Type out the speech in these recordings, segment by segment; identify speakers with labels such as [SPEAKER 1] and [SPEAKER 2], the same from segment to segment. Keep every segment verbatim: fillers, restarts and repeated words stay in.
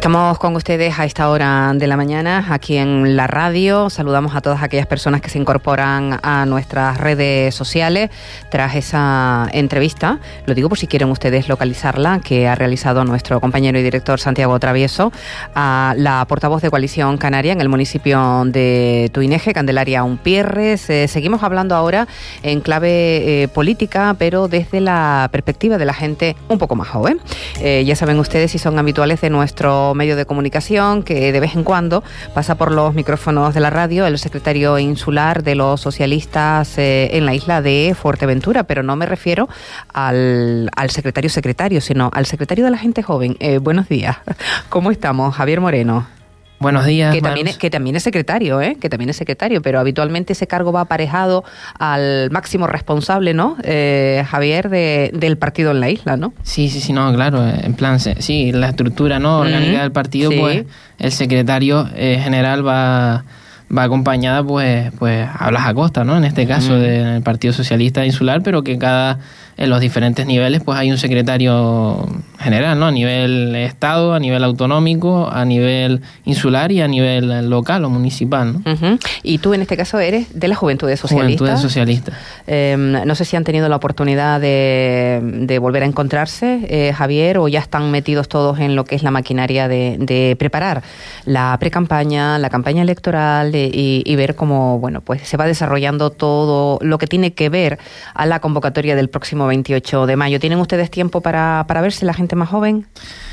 [SPEAKER 1] Estamos con ustedes a esta hora de la mañana aquí en la radio. Saludamos a todas aquellas personas que se incorporan a nuestras redes sociales tras esa entrevista. Lo digo por si quieren ustedes localizarla, que ha realizado nuestro compañero y director Santiago Travieso a la portavoz de Coalición Canaria en el municipio de Tuineje, Candelaria Umpierres. Eh, seguimos hablando ahora en clave eh, política, pero desde la perspectiva de la gente un poco más joven. Eh, ya saben ustedes, si son habituales de nuestro medio de comunicación, que de vez en cuando pasa por los micrófonos de la radio el secretario insular de los socialistas eh, en la isla de Fuerteventura, pero no me refiero al, al secretario secretario, sino al secretario de la gente joven. Eh, buenos días. ¿Cómo estamos? Javier Moreno.
[SPEAKER 2] Buenos días.
[SPEAKER 1] Que también, es, que también es secretario, ¿eh? Que también es secretario, pero habitualmente ese cargo va aparejado al máximo responsable, ¿no? Eh, Javier, de, del partido en la isla, ¿no?
[SPEAKER 2] Sí, sí, sí, no, claro. En plan, sí, la estructura no orgánica mm, del partido, sí. Pues el secretario eh, general va, va acompañada, pues, pues a Blas Acosta, ¿no? En este caso, mm. del Partido Socialista Insular, pero que cada en los diferentes niveles, pues hay un secretario general, ¿no? A nivel Estado, a nivel autonómico, a nivel insular y a nivel local o municipal, ¿no?
[SPEAKER 1] Uh-huh. Y tú, en este caso, eres de la Juventudes Socialistas.
[SPEAKER 2] Juventudes Socialistas.
[SPEAKER 1] Eh, no sé si han tenido la oportunidad de, de volver a encontrarse, eh, Javier, o ya están metidos todos en lo que es la maquinaria de, de preparar la precampaña, la campaña electoral de, y, y ver cómo, bueno, pues se va desarrollando todo lo que tiene que ver a la convocatoria del próximo veintiocho de mayo. ¿Tienen ustedes tiempo para, para verse, la gente más joven?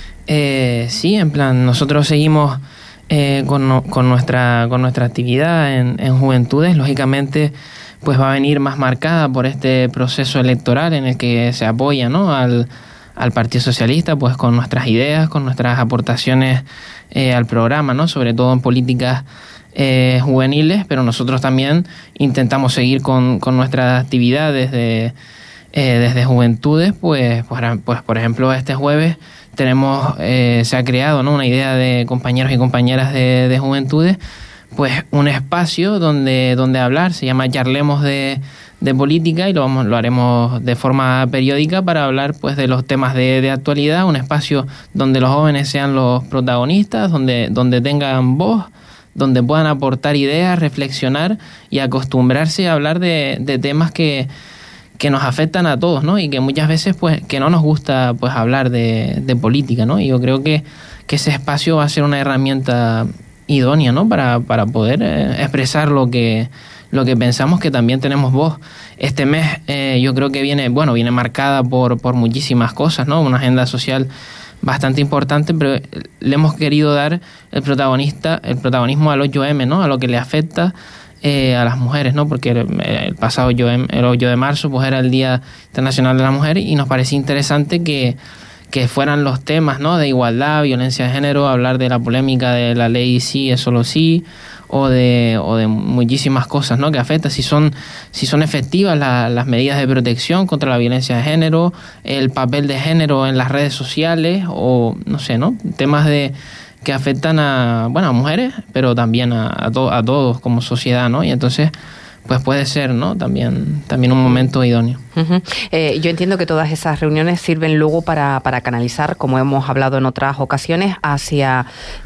[SPEAKER 2] Eh, sí, en plan, nosotros seguimos eh, con, con, nuestra, con nuestra actividad en, en Juventudes. Lógicamente, pues va a venir más marcada por este proceso electoral en el que se apoya, ¿no? al, al Partido Socialista, pues con nuestras ideas, con nuestras aportaciones eh, al programa, ¿no? Sobre todo en políticas eh, juveniles, pero nosotros también intentamos seguir con, con nuestras actividades de Eh, desde Juventudes, pues, pues, pues por ejemplo este jueves tenemos eh, se ha creado, ¿no? Una idea de compañeros y compañeras de, de Juventudes, pues un espacio donde, donde hablar, se llama Charlemos de, de Política, y lo vamos lo haremos de forma periódica para hablar, pues, de los temas de, de actualidad, un espacio donde los jóvenes sean los protagonistas, donde, donde tengan voz, donde puedan aportar ideas, reflexionar y acostumbrarse a hablar de, de temas que que nos afectan a todos, ¿no? Y que muchas veces, pues, que no nos gusta, pues, hablar de, de política, ¿no? Y yo creo que, que ese espacio va a ser una herramienta idónea, ¿no? Para, para poder eh, expresar lo que, lo que pensamos, que también tenemos voz. Este mes eh, yo creo que viene, bueno, viene marcada por, por muchísimas cosas, ¿no? Una agenda social bastante importante, pero le hemos querido dar el protagonista, el protagonismo al ocho eme, ¿no? A lo que le afecta Eh, a las mujeres, ¿no? Porque el, el pasado ocho de marzo, pues, era el Día Internacional de la Mujer, y nos parecía interesante que, que fueran los temas, ¿no? De igualdad, violencia de género, hablar de la polémica de la ley sí es solo sí, o de, o de muchísimas cosas, ¿no? Que afectan, si son, si son efectivas la, las medidas de protección contra la violencia de género, el papel de género en las redes sociales, o no sé, ¿no? Temas de que afectan a, bueno, a mujeres, pero también a, a, to, a todos como sociedad, ¿no? Y entonces, pues puede ser, ¿no? También, también un momento idóneo.
[SPEAKER 1] Uh-huh. Eh, yo entiendo que todas esas reuniones sirven luego para, para canalizar, como hemos hablado en otras ocasiones, hacia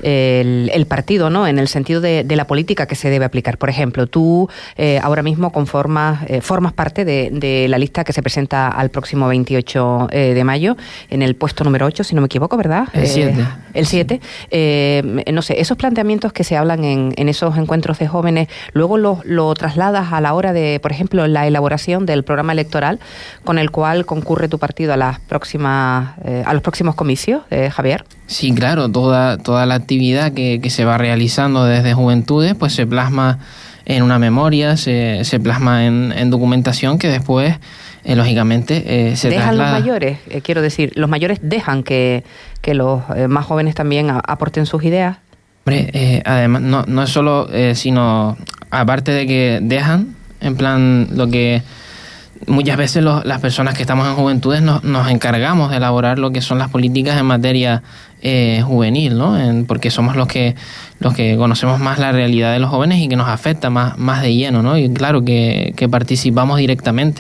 [SPEAKER 1] el, el partido, ¿no? En el sentido de, de la política que se debe aplicar. Por ejemplo, tú eh, ahora mismo conformas, eh, formas parte de, de la lista que se presenta al próximo veintiocho eh, de mayo, en el puesto número ocho, si no me equivoco, ¿verdad?
[SPEAKER 2] El siete.
[SPEAKER 1] Eh, el siete. Eh, no sé, esos planteamientos que se hablan en, en esos encuentros de jóvenes, luego lo, lo trasladas a la hora de, por ejemplo, la elaboración del programa electoral con el cual concurre tu partido a las próximas eh, a los próximos comicios, eh, Javier.
[SPEAKER 2] Sí, claro, toda toda la actividad que, que se va realizando desde Juventudes, pues se plasma en una memoria, se, se plasma en, en documentación que después, eh, lógicamente, eh, se
[SPEAKER 1] dejan
[SPEAKER 2] traslada.
[SPEAKER 1] Los mayores, eh, quiero decir, los mayores dejan que, que los eh, más jóvenes también a, aporten sus ideas.
[SPEAKER 2] Hombre, eh, además, no, no es solo, eh, sino, aparte de que dejan, en plan, lo que muchas veces los, las personas que estamos en Juventudes nos, nos encargamos de elaborar lo que son las políticas en materia eh, juvenil, ¿no? En, porque somos los que los que conocemos más la realidad de los jóvenes y que nos afecta más, más de lleno, ¿no? Y claro que, que participamos directamente.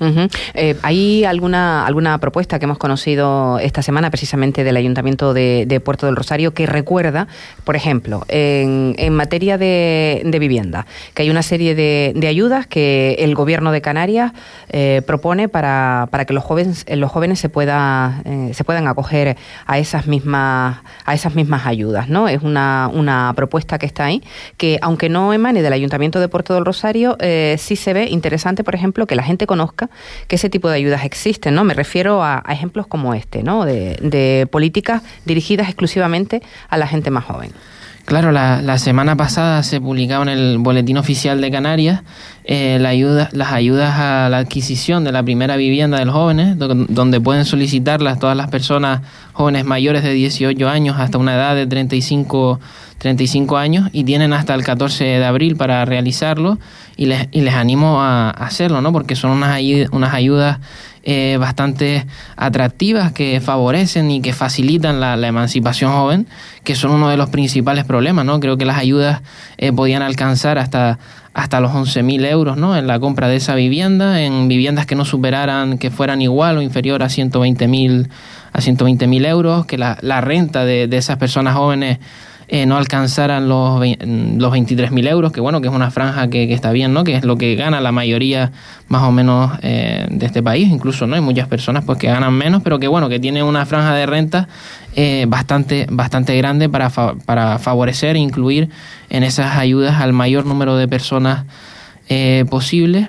[SPEAKER 1] Uh-huh. Eh, ¿Hay alguna alguna propuesta que hemos conocido esta semana precisamente del Ayuntamiento de, de Puerto del Rosario que recuerda, por ejemplo, en, en materia de, de vivienda, que hay una serie de, de ayudas que el Gobierno de Canarias eh, propone para, para que los jóvenes los jóvenes se pueda eh, se puedan acoger a esas mismas a esas mismas ayudas, ¿no? Es una una propuesta que está ahí, que aunque no emane del Ayuntamiento de Puerto del Rosario, eh, sí se ve interesante, por ejemplo, que la gente conozca que ese tipo de ayudas existen, ¿no? Me refiero a, a ejemplos como este, ¿no? De, de políticas dirigidas exclusivamente a la gente más joven.
[SPEAKER 2] Claro, la, la semana pasada se publicaba en el Boletín Oficial de Canarias eh, la ayuda, las ayudas a la adquisición de la primera vivienda de los jóvenes, do, donde pueden solicitarlas todas las personas jóvenes mayores de dieciocho años hasta una edad de treinta y cinco años, y tienen hasta el catorce de abril para realizarlo, y les, y les animo a, a hacerlo, ¿no? Porque son unas, unas ayudas Eh, bastante atractivas que favorecen y que facilitan la, la emancipación joven, que son uno de los principales problemas, ¿no? Creo que las ayudas eh, podían alcanzar hasta, hasta los once mil euros, ¿no? En la compra de esa vivienda, en viviendas que no superaran, que fueran igual o inferior a ciento veinte mil a ciento veinte mil euros, que la, la renta de, de esas personas jóvenes Eh, no alcanzaran los, los veintitrés mil euros, que bueno, que es una franja que, que está bien, ¿no? Que es lo que gana la mayoría más o menos eh, de este país, incluso, ¿no? Hay muchas personas pues que ganan menos, pero que bueno, que tienen una franja de renta eh, bastante, bastante grande para, fa- para favorecer e incluir en esas ayudas al mayor número de personas eh, posible.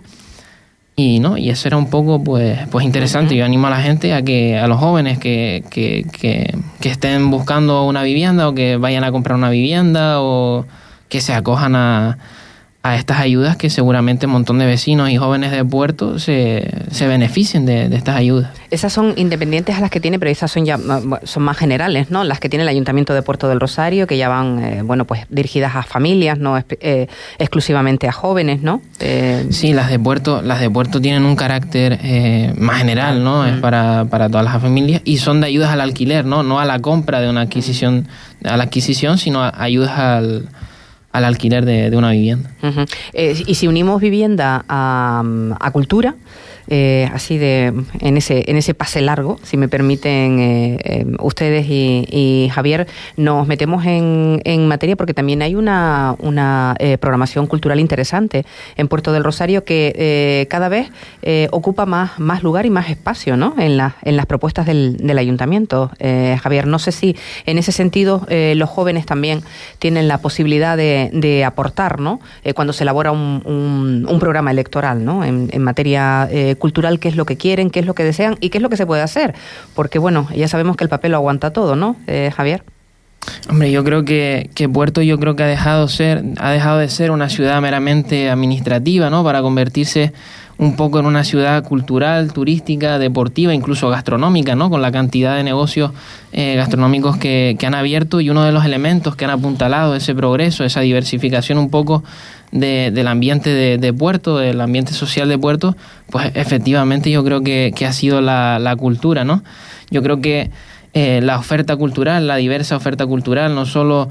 [SPEAKER 2] Y no, y eso era un poco pues, pues interesante. Yo animo a la gente, a que, a los jóvenes que, que, que, que estén buscando una vivienda o que vayan a comprar una vivienda o que se acojan a, a estas ayudas, que seguramente un montón de vecinos y jóvenes de Puerto se, se beneficien de, de estas ayudas.
[SPEAKER 1] Esas son independientes a las que tiene, pero esas son ya son más generales, ¿no? Las que tiene el Ayuntamiento de Puerto del Rosario, que ya van, eh, bueno, pues dirigidas a familias, no eh, exclusivamente a jóvenes, ¿no? Eh...
[SPEAKER 2] Sí, las de Puerto, las de Puerto tienen un carácter eh, más general, ¿no? Mm. Es para, para todas las familias, y son de ayudas al alquiler, ¿no? No a la compra de una adquisición, a la adquisición, sino a ayudas al al alquiler de, de una vivienda.
[SPEAKER 1] Uh-huh. Eh, y si unimos vivienda a, a cultura, eh, así de en ese en ese pase largo, si me permiten eh, eh, ustedes y, y Javier, nos metemos en, en materia, porque también hay una, una eh, programación cultural interesante en Puerto del Rosario que eh, cada vez eh, ocupa más, más lugar y más espacio, ¿no? En, la, en las propuestas del, del Ayuntamiento. Eh, Javier, no sé si en ese sentido eh, los jóvenes también tienen la posibilidad de de aportar, ¿no? Eh, cuando se elabora un, un, un programa electoral, ¿no? En, en materia eh, cultural, qué es lo que quieren, qué es lo que desean y qué es lo que se puede hacer. Porque, bueno, ya sabemos que el papel lo aguanta todo, ¿no, eh, Javier?
[SPEAKER 2] Hombre, yo creo que, que Puerto yo creo que ha dejado ser, ha dejado de ser una ciudad meramente administrativa, ¿no? Para convertirse un poco en una ciudad cultural, turística, deportiva, incluso gastronómica, ¿no? Con la cantidad de negocios eh, gastronómicos que, que han abierto, y uno de los elementos que han apuntalado ese progreso, esa diversificación un poco de, del ambiente de, de Puerto, del ambiente social de Puerto, pues efectivamente yo creo que, que ha sido la, la cultura, ¿no? Yo creo que eh, la oferta cultural, la diversa oferta cultural, no solo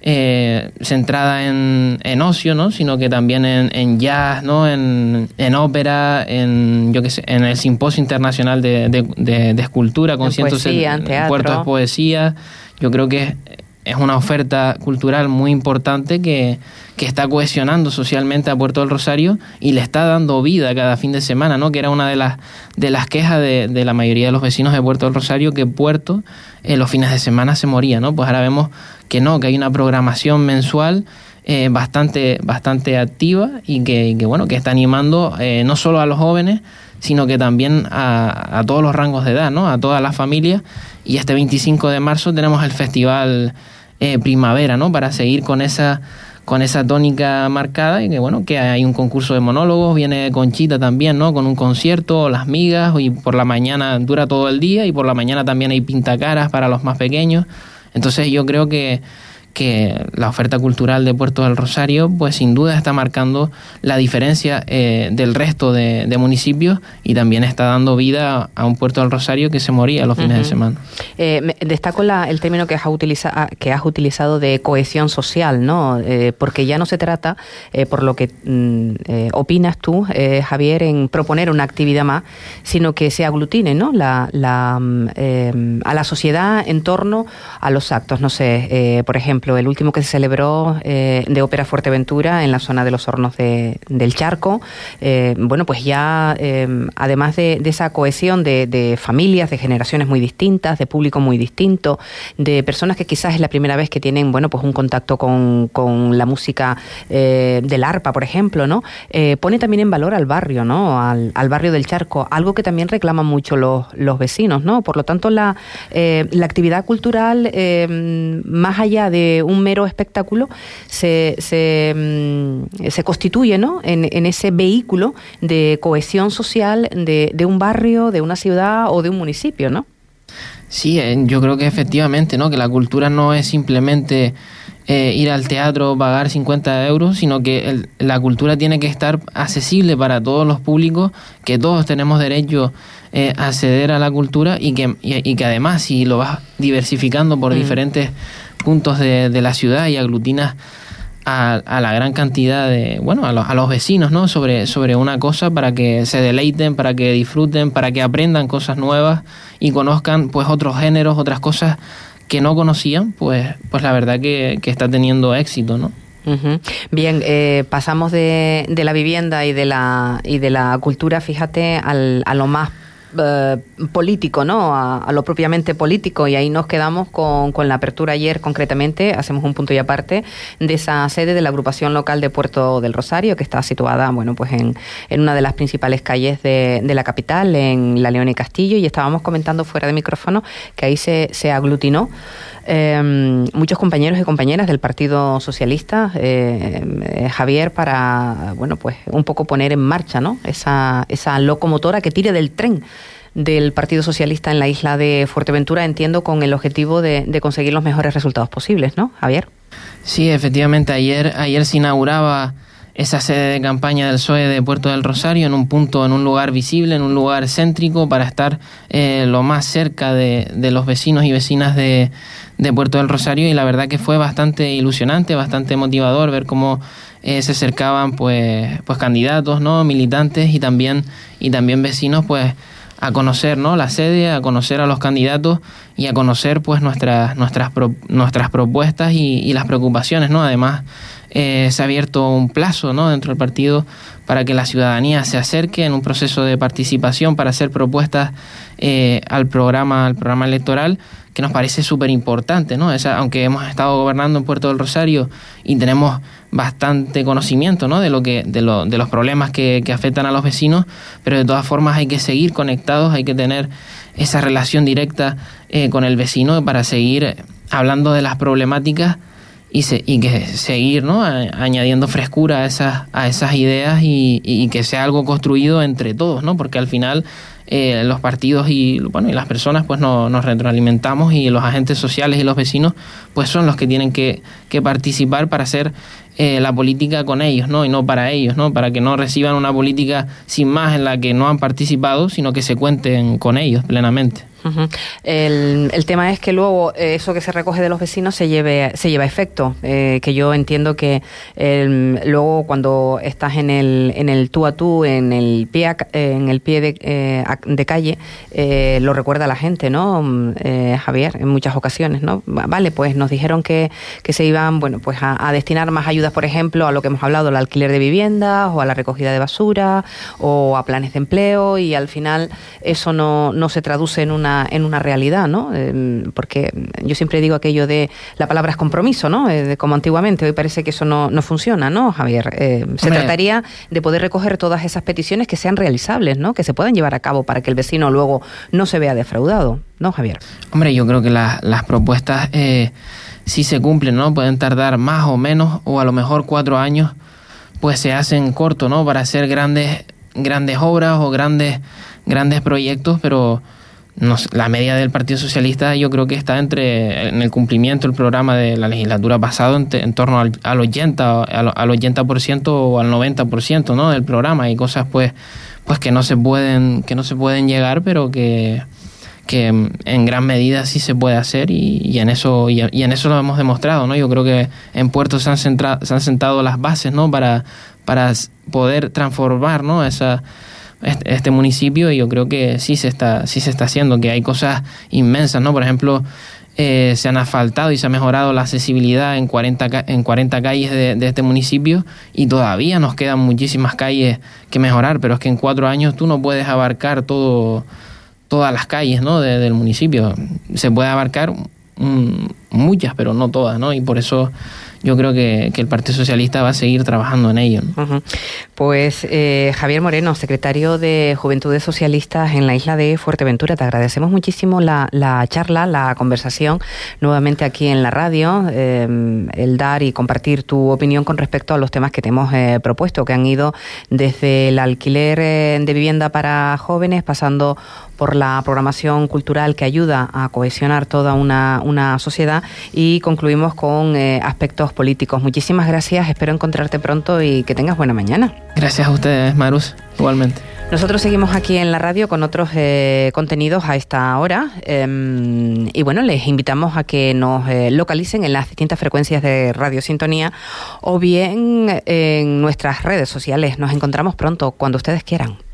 [SPEAKER 2] Eh, centrada en, en ocio, ¿no? Sino que también en, en jazz, ¿no? En, en ópera, en yo qué sé, en el Simposio Internacional de, de, de, de Escultura con ciento setenta Puerto de Poesía. Yo creo que es, es una oferta cultural muy importante que, que está cohesionando socialmente a Puerto del Rosario y le está dando vida cada fin de semana, ¿no? Que era una de las de las quejas de, de la mayoría de los vecinos de Puerto del Rosario, que Puerto eh, los fines de semana se moría, ¿no? Pues ahora vemos que no, que hay una programación mensual eh, bastante bastante activa y que, y que bueno, que está animando eh, no solo a los jóvenes, sino que también a, a todos los rangos de edad, ¿no? A todas las familias. Y este veinticinco de marzo tenemos el Festival eh, Primavera, ¿no? Para seguir con esa con esa tónica marcada, y que bueno, que hay un concurso de monólogos, viene Conchita también, ¿no? Con un concierto, Las Migas, y por la mañana dura todo el día, y por la mañana también hay pintacaras para los más pequeños. Entonces yo creo que, que la oferta cultural de Puerto del Rosario pues sin duda está marcando la diferencia eh, del resto de, de municipios y también está dando vida a un Puerto del Rosario que se moría los fines uh-huh. de semana.
[SPEAKER 1] Eh, destaco la, el término que has, utiliza, que has utilizado de cohesión social, ¿no? Eh, porque ya no se trata, eh, por lo que mm, eh, opinas tú, eh, Javier, en proponer una actividad más, sino que se aglutine, ¿no? la, la, eh, a la sociedad en torno a los actos. No sé, eh, por ejemplo, el último que se celebró eh, de Ópera Fuerteventura en la zona de los Hornos de, del Charco, eh, bueno, pues ya eh, además de, de esa cohesión de, de familias, de generaciones muy distintas, de público muy distinto, de personas que quizás es la primera vez que tienen, bueno, pues un contacto con, con la música eh, del arpa, por ejemplo, ¿no? Eh, pone también en valor al barrio, ¿no? Al, al barrio del Charco, algo que también reclaman mucho los, los vecinos, ¿no? Por lo tanto, la, eh, la actividad cultural, eh, más allá de un mero espectáculo, se, se, se constituye, ¿no? en, en ese vehículo de cohesión social de, de un barrio, de una ciudad o de un municipio, ¿no?
[SPEAKER 2] Sí, yo creo que efectivamente, ¿no? Que la cultura no es simplemente eh, ir al teatro, pagar cincuenta euros, sino que el, la cultura tiene que estar accesible para todos los públicos, que todos tenemos derecho eh, a acceder a la cultura y que, y, y que además si lo vas diversificando por mm. diferentes puntos de, de la ciudad y aglutinas a, a la gran cantidad de, bueno, a, lo, a los vecinos, ¿no? Sobre, sobre una cosa para que se deleiten, para que disfruten, para que aprendan cosas nuevas y conozcan pues otros géneros, otras cosas que no conocían, pues, pues la verdad que, que está teniendo éxito, ¿no?
[SPEAKER 1] Uh-huh. Bien, eh, pasamos de, de la vivienda y de la y de la cultura, fíjate, al, a lo más Eh, político, ¿no? A, a lo propiamente político, y ahí nos quedamos con, con la apertura ayer concretamente, hacemos un punto y aparte, de esa sede de la agrupación local de Puerto del Rosario, que está situada, bueno, pues en, en una de las principales calles de, de la capital, en La León y Castillo, y estábamos comentando fuera de micrófono que ahí se, se aglutinó Eh, muchos compañeros y compañeras del Partido Socialista, eh, eh, Javier, para, bueno, pues un poco poner en marcha, ¿no? Esa, esa locomotora que tire del tren del Partido Socialista en la isla de Fuerteventura, entiendo, con el objetivo de, de conseguir los mejores resultados posibles, ¿no, Javier?
[SPEAKER 2] Sí, efectivamente, ayer, ayer se inauguraba esa sede de campaña del P S O E de Puerto del Rosario en un punto, en un lugar visible, en un lugar céntrico, para estar eh, lo más cerca de, de los vecinos y vecinas de, de Puerto del Rosario, y la verdad que fue bastante ilusionante, bastante motivador ver cómo eh, se acercaban pues, pues candidatos, ¿no? Militantes y también, y también vecinos, pues a conocer, ¿no? La sede, a conocer a los candidatos y a conocer pues nuestras nuestras pro, nuestras propuestas y, y las preocupaciones, ¿no? Además eh, se ha abierto un plazo, ¿no? Dentro del partido para que la ciudadanía se acerque en un proceso de participación para hacer propuestas eh, al programa al programa electoral, que nos parece súper importante, ¿no? Esa, aunque hemos estado gobernando en Puerto del Rosario y tenemos bastante conocimiento, ¿no? de lo que de, lo, de los problemas que, que afectan a los vecinos, pero de todas formas hay que seguir conectados, hay que tener esa relación directa eh, con el vecino para seguir hablando de las problemáticas y, se, y que seguir, ¿no? a, añadiendo frescura a esas, a esas ideas y, y que sea algo construido entre todos, ¿no? Porque al final Eh, los partidos y, bueno, y las personas pues no, nos retroalimentamos, y los agentes sociales y los vecinos pues son los que tienen que, que participar para hacer eh, la política con ellos, ¿no? Y no para ellos, ¿no? Para que no reciban una política sin más en la que no han participado, sino que se cuenten con ellos plenamente.
[SPEAKER 1] Uh-huh. El, el tema es que luego eso que se recoge de los vecinos se lleve se lleva a efecto, eh, que yo entiendo que eh, luego cuando estás en el en el tú a tú, en el pie a, en el pie de, eh, de calle, eh, lo recuerda la gente, ¿no? Eh, Javier, en muchas ocasiones, ¿no? Vale, pues nos dijeron que, que se iban, bueno, pues a, a destinar más ayudas, por ejemplo, a lo que hemos hablado, al alquiler de viviendas o a la recogida de basura o a planes de empleo, y al final eso no, no se traduce en una en una realidad, ¿no? Eh, porque yo siempre digo aquello de la palabra es compromiso, ¿no? Eh, como antiguamente, hoy parece que eso no, no funciona, ¿no, Javier? Eh, se
[SPEAKER 2] Hombre,
[SPEAKER 1] trataría de poder recoger todas esas peticiones que sean realizables, ¿no? Que se puedan llevar a cabo para que el vecino luego no se vea defraudado, ¿no, Javier?
[SPEAKER 2] Hombre, yo creo que la, las propuestas eh, sí se cumplen, ¿no? Pueden tardar más o menos, o a lo mejor cuatro años, pues se hacen corto, ¿no? Para hacer grandes, grandes obras o grandes, grandes proyectos, pero no sé, la media del Partido Socialista yo creo que está entre en el cumplimiento del programa de la legislatura pasada en, en torno al, al ochenta al, al ochenta por ciento o al noventa por ciento, ¿no?, del programa. Hay cosas pues pues que no se pueden que no se pueden llegar, pero que que en gran medida sí se puede hacer, y, y en eso y, y en eso lo hemos demostrado, ¿no? Yo creo que en Puerto se han centra, se han sentado las bases, ¿no?, para para poder transformar, ¿no?, esa este, este municipio, y yo creo que sí se está sí se está haciendo, que hay cosas inmensas, ¿no? Por ejemplo, eh, se han asfaltado y se ha mejorado la accesibilidad en cuarenta en cuarenta calles de, de este municipio, y todavía nos quedan muchísimas calles que mejorar, pero es que en cuatro años tú no puedes abarcar todo todas las calles, ¿no?, de, del municipio. Se puede abarcar mm, muchas, pero no todas, ¿no? Y por eso yo creo que, que el Partido Socialista va a seguir trabajando en ello, ¿no?
[SPEAKER 1] Uh-huh. Pues eh, Javier Moreno, secretario de Juventudes Socialistas en la isla de Fuerteventura, te agradecemos muchísimo la, la charla, la conversación nuevamente aquí en la radio, eh, el dar y compartir tu opinión con respecto a los temas que te hemos eh, propuesto, que han ido desde el alquiler eh, de vivienda para jóvenes, pasando por la programación cultural que ayuda a cohesionar toda una, una sociedad, y concluimos con eh, aspectos políticos. Muchísimas gracias, espero encontrarte pronto y que tengas buena mañana.
[SPEAKER 2] Gracias a ustedes, Marus, igualmente.
[SPEAKER 1] Nosotros seguimos aquí en la radio con otros eh, contenidos a esta hora, eh, y bueno, les invitamos a que nos eh, localicen en las distintas frecuencias de Radio Sintonía o bien en nuestras redes sociales. Nos encontramos pronto, cuando ustedes quieran.